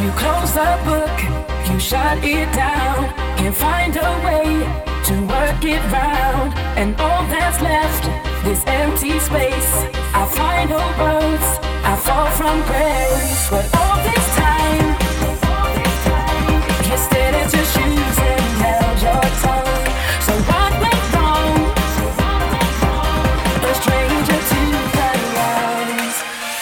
You close the book, you shut it down. Can't find a way to work it round. And all that's left, this empty space. I find no words, I fall from grace. But all this time, you stared at your shoes and held your tongue. So what went wrong? A stranger to the eyes.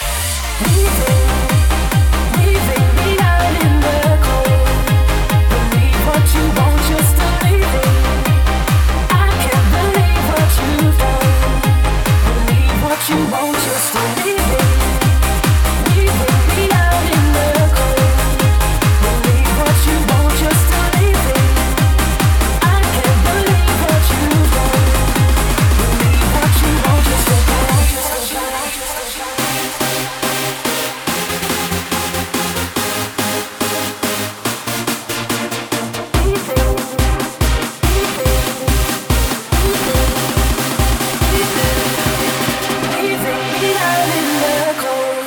Leaving me out in the cold. Believe what you want, you're still leaving. I can't believe what you've done. Believe what you want, you're still leaving. Leaving me out in the cold. Believe what you want, you're still leaving. I can't believe what you've done. Believe what you want, you're still leaving. Leaving me out in the cold.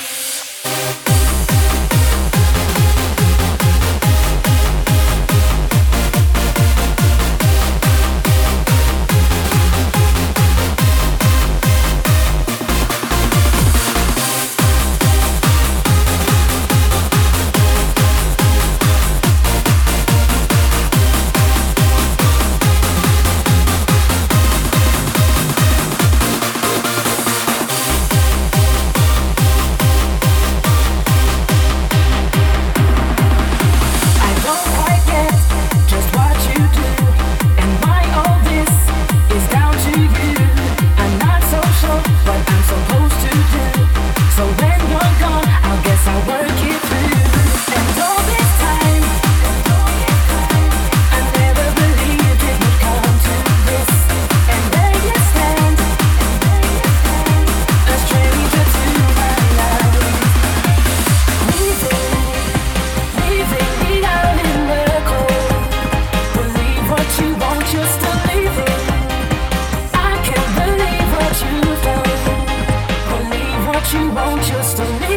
I don't quite get just what you do and why all this is down to you. I'm not so sure what I'm supposed to do. So when you're gone, I guess I'll work it through. And all this time, I never believed it would come to this. And there you stand, a stranger to my life. Leaving me out in the cold. Believe what you want, you're still leaving. I can't believe what you've done. Believe what you want, you're still leaving.